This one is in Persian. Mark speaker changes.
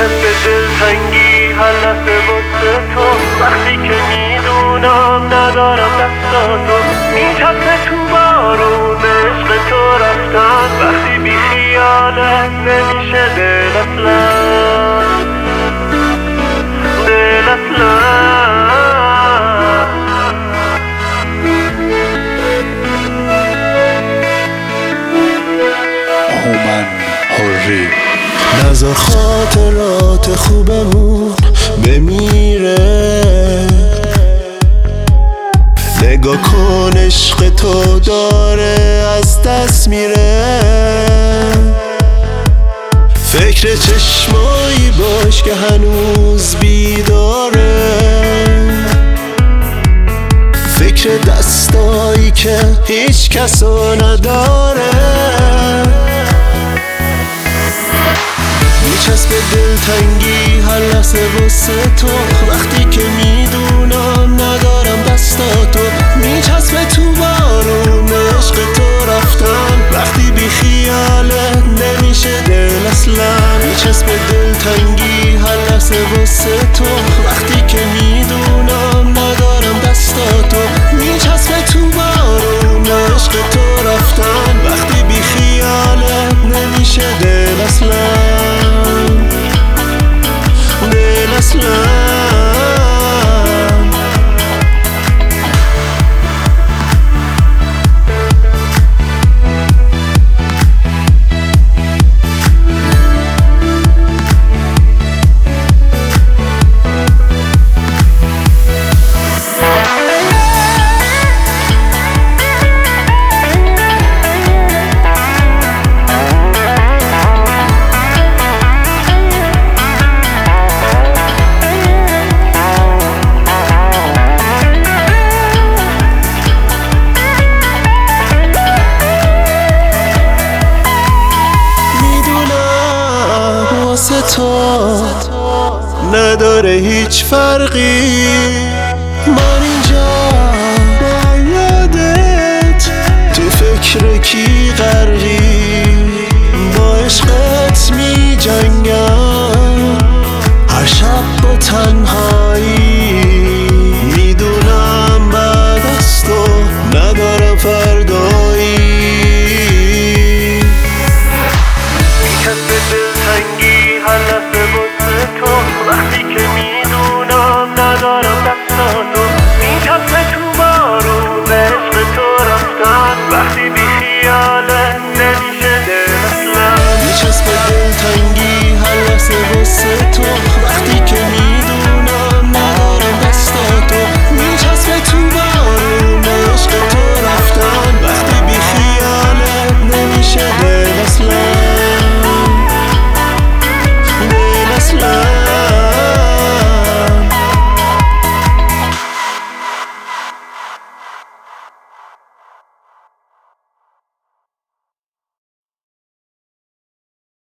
Speaker 1: میچسبه دلتنگی هر لحظه واسه تو، وقتی که میدونم ندارم دستاتو. میچسبه تو بارون عشق تو رفتن، وقتی بی خیالت نمیشه دل اصلا، دل اصلا.
Speaker 2: نذار خاطرات خوبمون بمیره، نگاه کن عشق تو داره از دست میره. فکر چشمایی باش که هنوز بیداره، فکر دستایی که هیچ کسو نداره. میچسبه دلتنگی هر لحظه واسه تو، وقتی که میدونم ندارم دستاتو. میچسبه تو بارون عشق تو رفتن، وقتی بی خیالت نمیشه دل اصلا. میچسبه دلتنگی هر لحظه واسه تو، وقتی که میدونم ندارم دستاتو. میچسبه تو بارون عشق تو رفتن، وقتی بی خیالت نمیشه دل اصلا، دل اصلا. تو نداره هیچ فرقی، من اینجا با یادت تو فکر کی